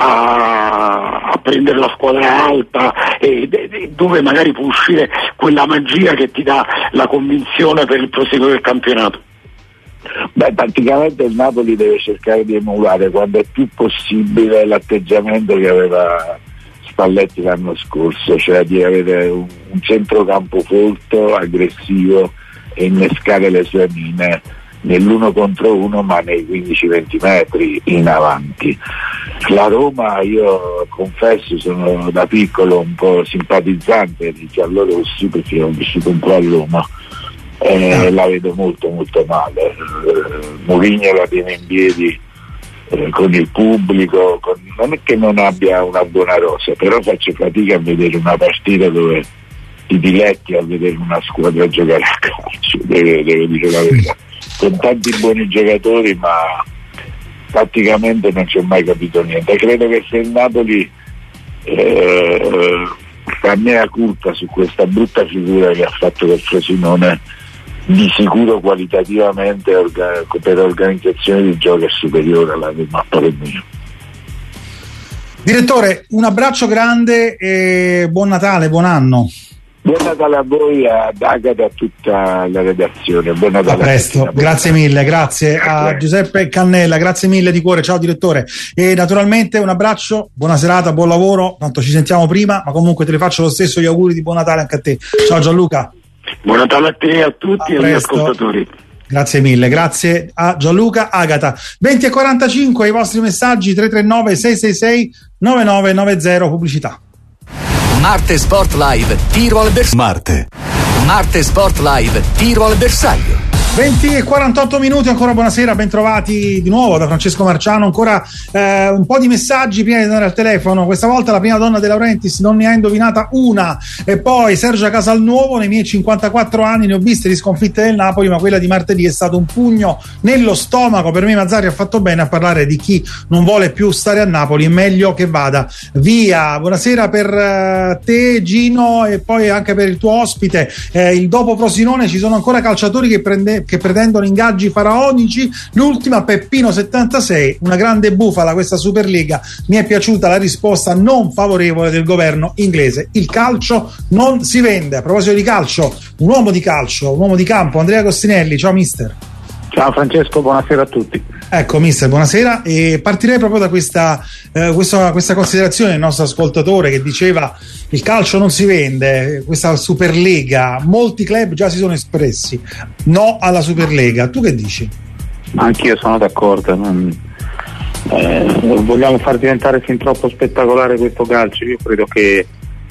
a, a prendere la squadra alta e, e dove magari può uscire quella magia che ti dà la convinzione per il proseguo del campionato? Beh, praticamente il Napoli deve cercare di emulare quando è più possibile l'atteggiamento che aveva Spalletti l'anno scorso, cioè di avere un, un centrocampo folto, aggressivo e innescare le sue mine nell'uno contro uno, ma nei quindici venti metri in avanti. La Roma, io confesso, sono da piccolo un po' simpatizzante di giallorossi perché ho vissuto un po' a Roma. Eh, la vedo molto molto male. eh, Mourinho la tiene in piedi eh, con il pubblico, con... non è che non abbia una buona rosa, però faccio fatica a vedere una partita dove ti diletti a vedere una squadra giocare a calcio, devo, devo dire la verità, con tanti buoni giocatori, ma praticamente non ci ho mai capito niente. Credo che se il Napoli eh, fa mea culpa su questa brutta figura che ha fatto col Frosinone, di sicuro qualitativamente orga- per organizzazione di gioco è superiore alla del Napoli mio. Direttore, un abbraccio grande e buon Natale, buon anno. Buon Natale a voi, ad Agata e a tutta la redazione. Buon Natale. A presto, a grazie mille, grazie a Giuseppe Cannella, grazie mille di cuore, ciao direttore. E naturalmente un abbraccio, buona serata, buon lavoro, tanto ci sentiamo prima, ma comunque te le faccio lo stesso gli auguri di buon Natale anche a te. Ciao Gianluca. Buon Natale a te e a tutti e agli ascoltatori. Grazie mille, grazie a Gianluca. Agata. venti e quarantacinque i vostri messaggi, tre tre nove sei sei sei nove nove nove zero, pubblicità. Marte Sport Live, tiro al bersaglio. Marte. Marte Sport Live, tiro al bersaglio. venti e quarantotto minuti, ancora buonasera, bentrovati di nuovo da Francesco Marciano. Ancora eh, un po' di messaggi prima di andare al telefono. Questa volta la prima donna De Laurentiis non ne ha indovinata una. E poi Sergia Casalnuovo: nei miei cinquantaquattro anni ne ho viste di sconfitte del Napoli, ma quella di martedì è stato un pugno nello stomaco. Per me Mazzarri ha fatto bene a parlare di chi non vuole più stare a Napoli, è meglio che vada via. Buonasera per eh, te Gino, e poi anche per il tuo ospite. Eh, il dopo Frosinone ci sono ancora calciatori che prende che pretendono ingaggi faraonici. L'ultima, Peppino settantasei, una grande bufala questa Superlega. Mi è piaciuta la risposta non favorevole del governo inglese: il calcio non si vende. A proposito di calcio, un uomo di calcio, un uomo di campo, Andrea Costinelli. Ciao mister. Ciao Francesco, buonasera a tutti. Ecco mister, buonasera, e partirei proprio da questa, eh, questa, questa considerazione del nostro ascoltatore che diceva il calcio non si vende, questa Superlega. Molti club già si sono espressi no alla Superlega, tu che dici? Anch'io sono d'accordo, non, eh, vogliamo far diventare fin troppo spettacolare questo calcio. Io credo che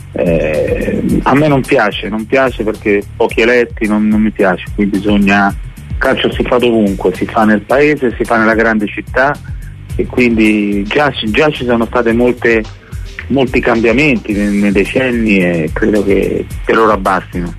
eh, a me non piace, non piace perché pochi eletti, non, non mi piace, quindi bisogna... Il calcio si fa dovunque, si fa nel paese, si fa nella grande città, e quindi già, già ci sono state molte, molti cambiamenti nei, nei decenni, e credo che per ora bastino.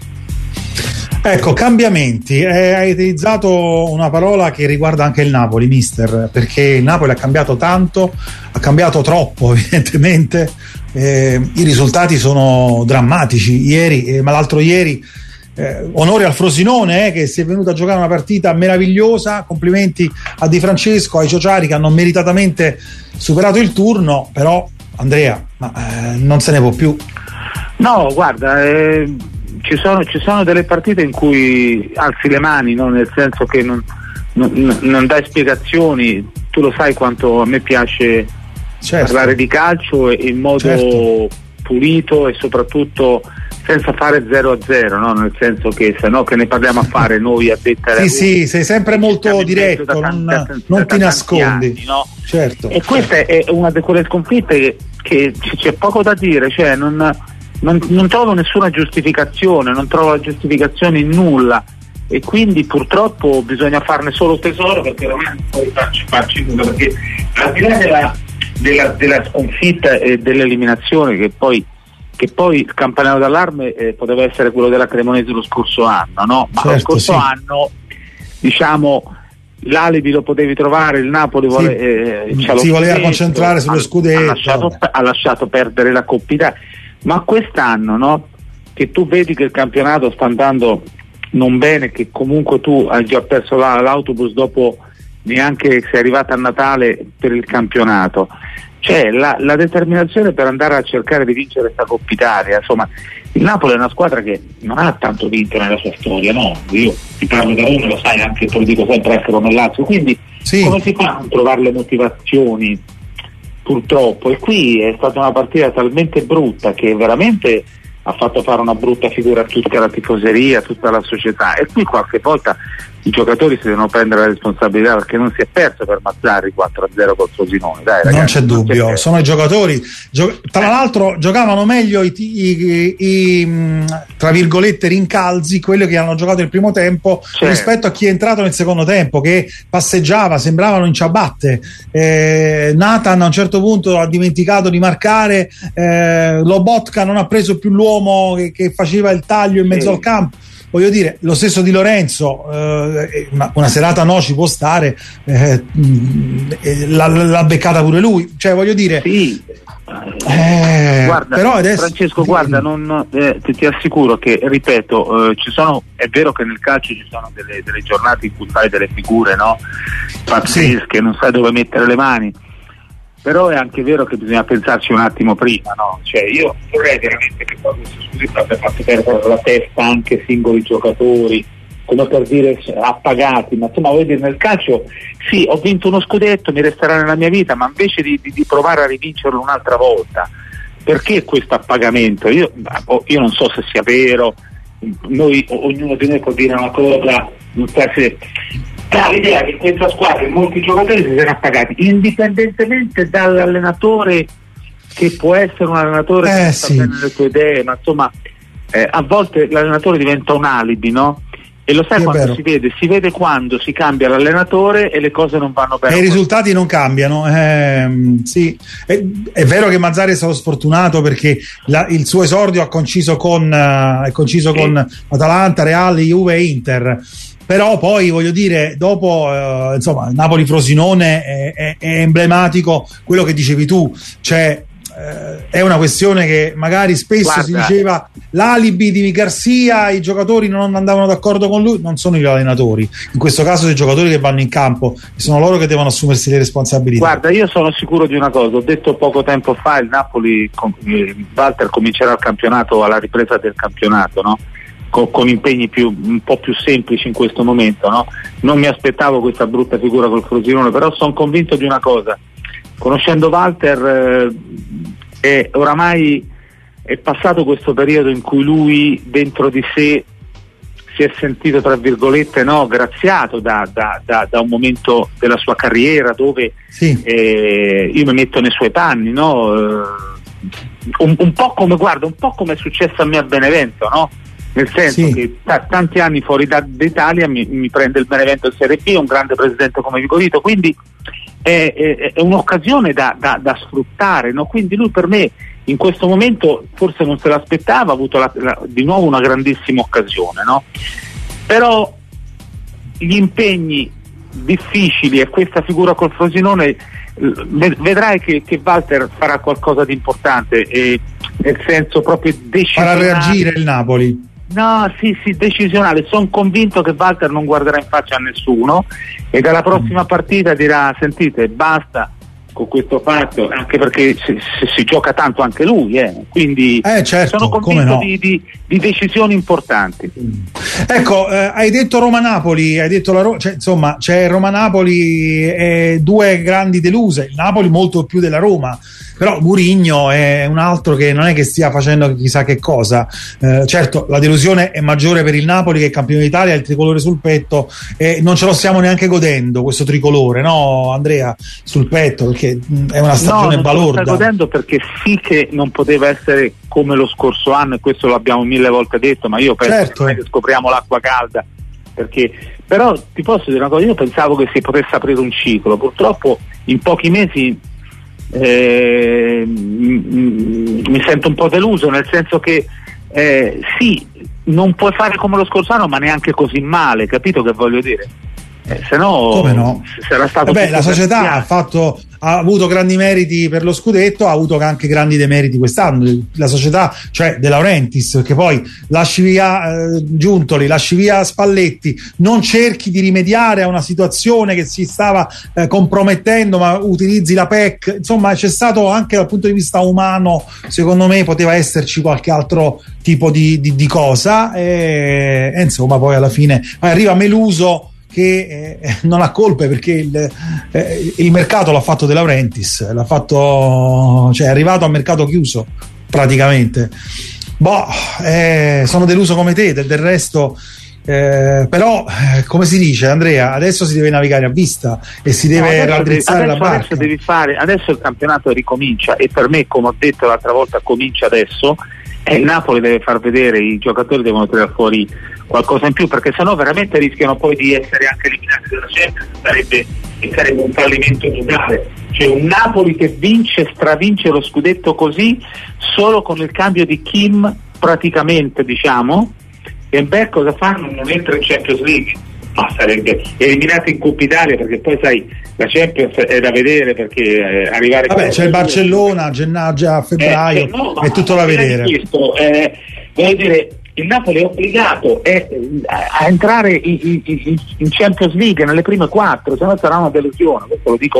Ecco, cambiamenti. Eh, hai utilizzato una parola che riguarda anche il Napoli, mister, perché il Napoli ha cambiato tanto, ha cambiato troppo evidentemente. Eh, i risultati sono drammatici. Ieri, eh, ma l'altro ieri, Eh, onore al Frosinone eh, che si è venuto a giocare una partita meravigliosa. Complimenti a Di Francesco, ai Ciociari che hanno meritatamente superato il turno. Però Andrea, ma eh, non se ne può più. No, guarda, eh, ci sono, ci sono delle partite in cui alzi le mani, no? Nel senso che non, non, non dai spiegazioni. Tu lo sai quanto a me piace, certo, parlare di calcio in modo, certo, pulito, e soprattutto senza fare zero a zero, no? Nel senso che se no che ne parliamo a fare noi a detta sì sì, sei sempre molto diretto, da non, da, da, non da ti nascondi anni, no? Certo, e questa certo. È una di quelle sconfitte che, che c'è poco da dire, cioè non, non, non trovo nessuna giustificazione, non trovo la giustificazione in nulla, e quindi purtroppo bisogna farne solo tesoro, perché non è poi farci, farci nulla, perché al di là della, della, della sconfitta e dell'eliminazione, che poi che poi il campanello d'allarme eh, poteva essere quello della Cremonese lo scorso anno, no? Ma certo, lo scorso sì. anno, diciamo, l'alibi lo potevi trovare, il Napoli vuole, sì, eh, si voleva concentrare sullo scudetto, ha lasciato, ha lasciato perdere la Coppa Italia. Ma quest'anno, no? Che tu vedi che il campionato sta andando non bene, che comunque tu hai già perso la, l'autobus dopo neanche sei arrivato a Natale per il campionato. C'è la, la determinazione per andare a cercare di vincere questa Coppa Italia. Insomma, il Napoli è una squadra che non ha tanto vinto nella sua storia, no? Io ti parlo da uno, lo sai, anche te lo dico sempre, anche con il Lazio, quindi sì. Come si fa a trovare le motivazioni? Purtroppo, e qui è stata una partita talmente brutta che veramente ha fatto fare una brutta figura a tutta la tifoseria, a tutta la società, e qui qualche volta i giocatori si devono prendere la responsabilità, perché non si è perso per Mazzarri quattro a zero col Frosinone, dai ragazzi, non c'è dubbio, non c'è, sono i giocatori gio- tra eh. l'altro giocavano meglio i, i, i, i tra virgolette rincalzi, quelli che hanno giocato il primo tempo, certo, rispetto a chi è entrato nel secondo tempo, che passeggiava, sembravano in ciabatte. eh, Nathan a un certo punto ha dimenticato di marcare, eh, Lobotka non ha preso più l'uomo che, che faceva il taglio in mezzo sì. al campo. Voglio dire, lo stesso Di Lorenzo, eh, una, una serata no ci può stare, eh, l'ha, l'ha beccata pure lui, cioè voglio dire sì. eh, guarda, però adesso, Francesco, sì. guarda, non, eh, ti, ti assicuro che, ripeto, eh, ci sono, è vero che nel calcio ci sono delle, delle giornate in cui fai delle figure, no? Pazzesche, sì. non sai dove mettere le mani, però è anche vero che bisogna pensarci un attimo prima, no? Cioè io vorrei veramente che poi questo scudetto abbia fatto perdere la testa anche singoli giocatori, come per dire appagati, ma insomma voglio dire, nel calcio sì, ho vinto uno scudetto, mi resterà nella mia vita, ma invece di, di, di provare a rivincerlo un'altra volta, perché questo appagamento? Io, io non so se sia vero, noi, ognuno di noi può dire una cosa, non so se ha l'idea che in questa squadra molti giocatori si siano appagati, indipendentemente dall'allenatore, che può essere un allenatore eh, che sì. sta bene le tue idee, ma insomma eh, a volte l'allenatore diventa un alibi, no? E lo sai sì, quando si vede? Si vede quando si cambia l'allenatore e le cose non vanno bene. E i risultati non cambiano. Eh, sì. è, è vero che Mazzarri è stato sfortunato perché la, il suo esordio ha coinciso con, uh, è coinciso sì. con Atalanta, Real, Juve e Inter. Però poi voglio dire, dopo uh, insomma, Napoli-Frosinone è, è, è emblematico quello che dicevi tu, cioè è una questione che magari spesso Guarda. si diceva l'alibi di Garcia, i giocatori non andavano d'accordo con lui, non sono gli allenatori, in questo caso sono i giocatori che vanno in campo, sono loro che devono assumersi le responsabilità. Guarda, io sono sicuro di una cosa, ho detto poco tempo fa, il Napoli, Walter comincerà il campionato alla ripresa del campionato, no? Con, con impegni più, un po' più semplici in questo momento, no? Non mi aspettavo questa brutta figura col Frosinone, però sono convinto di una cosa, conoscendo Walter eh, è oramai è passato questo periodo in cui lui dentro di sé si è sentito tra virgolette no, graziato da, da, da, da un momento della sua carriera dove sì. eh, io mi metto nei suoi panni, no? un, un po' come guarda un po' come è successo a me a Benevento, no? Nel senso sì. che t- tanti anni fuori da, d'Italia mi, mi prende il Benevento in Serie B, un grande presidente come Vico Vito, quindi È, è, è un'occasione da, da, da sfruttare, no? Quindi lui per me in questo momento forse non se l'aspettava, ha avuto la, la, di nuovo una grandissima occasione, no? Però gli impegni difficili e questa figura col Frosinone vedrai che, che Walter farà qualcosa di importante, e, nel senso proprio decisionale. Farà reagire il Napoli. No, sì, sì, decisionale. Sono convinto che Walter non guarderà in faccia a nessuno e dalla prossima partita dirà: sentite, basta con questo fatto, anche perché si, si, si gioca tanto anche lui, eh. Quindi eh, certo, sono convinto no. di, di, di decisioni importanti. Ecco, eh, hai detto Roma-Napoli, hai detto la Ro- cioè, insomma, c'è Roma-Napoli e due grandi deluse, il Napoli molto più della Roma. Però Mourinho è un altro che non è che stia facendo chissà che cosa. Eh, certo, la delusione è maggiore per il Napoli, che è campione d'Italia, il tricolore sul petto, e non ce lo stiamo neanche godendo questo tricolore, no Andrea, sul petto, perché è una stagione no, balorda. Non ce lo stai godendo perché sì che non poteva essere come lo scorso anno, e questo l'abbiamo mille volte detto, ma io penso certo. che scopriamo l'acqua calda, perché però ti posso dire una cosa, io pensavo che si potesse aprire un ciclo, purtroppo in pochi mesi Eh, m- m- mi sento un po' deluso, nel senso che eh, sì, non puoi fare come lo scorso anno, ma neanche così male, capito che voglio dire? Eh, se no, come no? Sarà stato Vabbè, la società ha fatto ha avuto grandi meriti per lo scudetto, ha avuto anche grandi demeriti quest'anno la società, cioè De Laurentiis, perché poi lasci via eh, Giuntoli, lasci via Spalletti, non cerchi di rimediare a una situazione che si stava eh, compromettendo, ma utilizzi la P E C, insomma c'è stato anche dal punto di vista umano, secondo me poteva esserci qualche altro tipo di, di, di cosa e, e insomma poi alla fine arriva Meluso che eh, non ha colpe, perché il, eh, il mercato l'ha fatto De Laurentiis, l'ha fatto, cioè è arrivato a mercato chiuso praticamente. Boh, eh, sono deluso come te, del, del resto eh, però eh, come si dice Andrea, adesso si deve navigare a vista e si deve no, raddrizzare la barca. Adesso devi fare, adesso il campionato ricomincia e per me, come ho detto l'altra volta, comincia adesso. E il Napoli deve far vedere, i giocatori devono tirare fuori qualcosa in più, perché sennò veramente rischiano poi di essere anche eliminati dalla Champions, sarebbe, sarebbe un fallimento totale. Cioè un Napoli che vince, stravince lo scudetto così, solo con il cambio di Kim praticamente, diciamo, e beh, cosa fanno? Non entra in Champions League, ma sarebbe eliminato in Coppa Italia, perché poi sai la Champions è da vedere, perché eh, arrivare vabbè c'è il Barcellona a gennaio, a febbraio, eh, no, è tutto da vedere. Questo, eh, voglio dire, il Napoli è obbligato eh, a entrare in, in, in Champions League nelle prime quattro, se no sarà una delusione, questo lo dico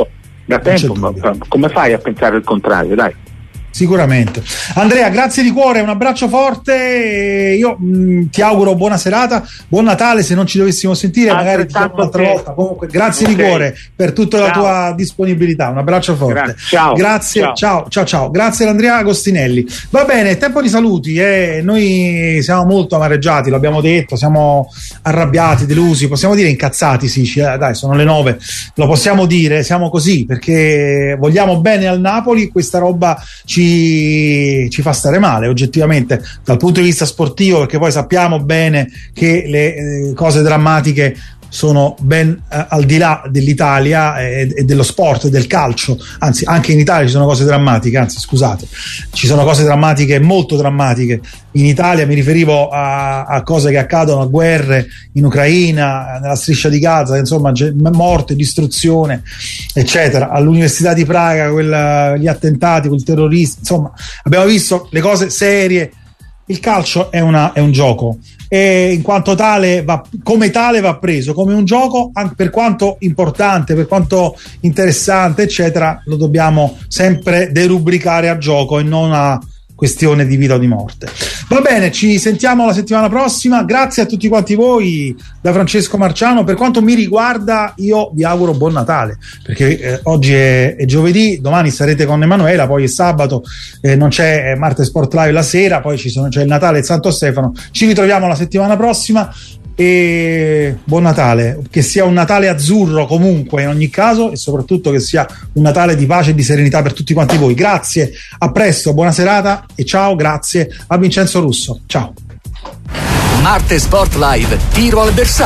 da tempo, ma, come fai a pensare il contrario? Dai. Sicuramente. Andrea, grazie di cuore, un abbraccio forte, io mh, ti auguro buona serata, buon Natale, se non ci dovessimo sentire magari ti chiamo un'altra volta. Comunque grazie okay. di cuore per tutta ciao. la tua disponibilità, un abbraccio forte. Gra- ciao. Grazie, ciao. ciao ciao ciao grazie ad Andrea Agostinelli. Va bene, tempo di saluti, eh. Noi siamo molto amareggiati, l'abbiamo detto, siamo arrabbiati, delusi, possiamo dire incazzati, sì, eh, dai, sono le nove, lo possiamo dire, siamo così perché vogliamo bene al Napoli, questa roba ci ci fa stare male oggettivamente dal punto di vista sportivo, perché poi sappiamo bene che le eh, cose drammatiche sono ben eh, al di là dell'Italia e, e dello sport e del calcio, anzi anche in Italia ci sono cose drammatiche, anzi scusate, ci sono cose drammatiche, molto drammatiche in Italia, mi riferivo a, a cose che accadono, a guerre in Ucraina, nella striscia di Gaza, insomma morte, distruzione eccetera, all'Università di Praga quella, gli attentati, quel terrorista, insomma abbiamo visto le cose serie. Il calcio è, una, è un gioco e in quanto tale va, come tale va preso come un gioco, anche per quanto importante, per quanto interessante eccetera, lo dobbiamo sempre derubricare a gioco e non a questione di vita o di morte. Va bene, ci sentiamo la settimana prossima, grazie a tutti quanti voi da Francesco Marciano. Per quanto mi riguarda io vi auguro buon Natale, perché eh, oggi è, è giovedì, domani sarete con Emanuela, poi è sabato, eh, non c'è Marte Sport Live la sera, poi ci sono, c'è il Natale e il Santo Stefano. Ci ritroviamo la settimana prossima e buon Natale, che sia un Natale azzurro comunque in ogni caso e soprattutto che sia un Natale di pace e di serenità per tutti quanti voi. Grazie, a presto, buona serata e ciao, grazie a Vincenzo Russo, ciao. Marte Sport Live, tiro al bersaglio.